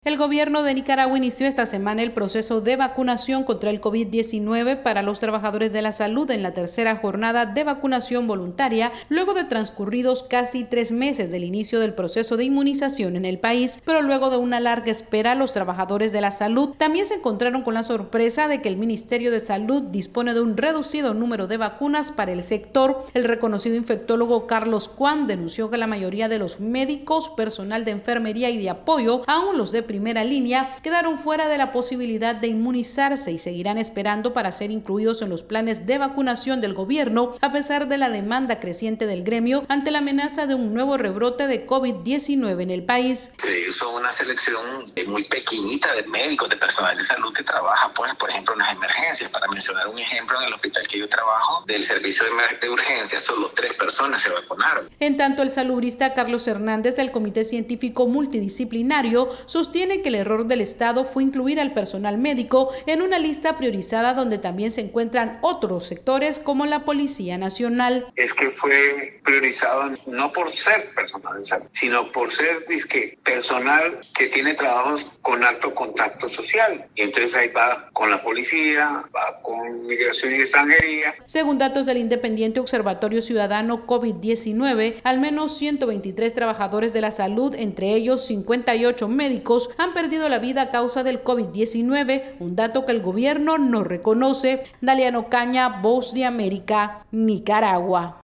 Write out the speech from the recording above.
El gobierno de Nicaragua inició esta semana el proceso de vacunación contra el COVID-19 para los trabajadores de la salud en la tercera jornada de vacunación voluntaria, luego de transcurridos casi 3 meses del inicio del proceso de inmunización en el país. Pero luego de una larga espera, los trabajadores de la salud también se encontraron con la sorpresa de que el Ministerio de Salud dispone de un reducido número de vacunas para el sector. El reconocido infectólogo Carlos Cuán denunció que la mayoría de los médicos, personal de enfermería y de apoyo, aún los de primera línea, quedaron fuera de la posibilidad de inmunizarse y seguirán esperando para ser incluidos en los planes de vacunación del gobierno, a pesar de la demanda creciente del gremio ante la amenaza de un nuevo rebrote de COVID-19 en el país. Se hizo una selección muy pequeñita de médicos, de personal de salud que trabaja, pues, por ejemplo, en las emergencias. Para mencionar un ejemplo, en el hospital que yo trabajo, del servicio de urgencia, solo 3 personas se vacunaron. En tanto, el salubrista Carlos Hernández del Comité Científico Multidisciplinario sostiene que el error del Estado fue incluir al personal médico en una lista priorizada donde también se encuentran otros sectores como la Policía Nacional. Es que fue priorizado no por ser personal de salud, sino por ser personal que tiene trabajos con alto contacto social. Y entonces ahí va con la policía, va con migración y extranjería. Según datos del Independiente Observatorio Ciudadano COVID-19, al menos 123 trabajadores de la salud, entre ellos 58 médicos, han perdido la vida a causa del COVID-19, un dato que el gobierno no reconoce. Daliano Caña, Voz de América, Nicaragua.